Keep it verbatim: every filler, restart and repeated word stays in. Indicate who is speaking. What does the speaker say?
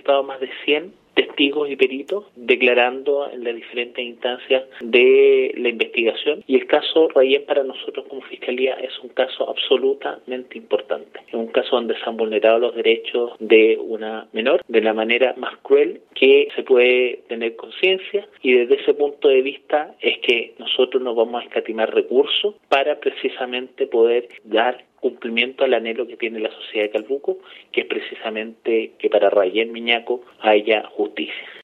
Speaker 1: participado más de cien testigos y peritos declarando en las diferentes instancias de la investigación, y el caso Rayén para nosotros como Fiscalía es un caso absolutamente importante. Es un caso donde se han vulnerado los derechos de una menor de la manera más cruel que se puede tener conciencia, y desde ese punto de vista es que nosotros nos vamos a escatimar recursos para precisamente poder dar cumplimiento al anhelo que tiene la sociedad de Calbuco, que es precisamente que para Rayén Miñaco haya justicia.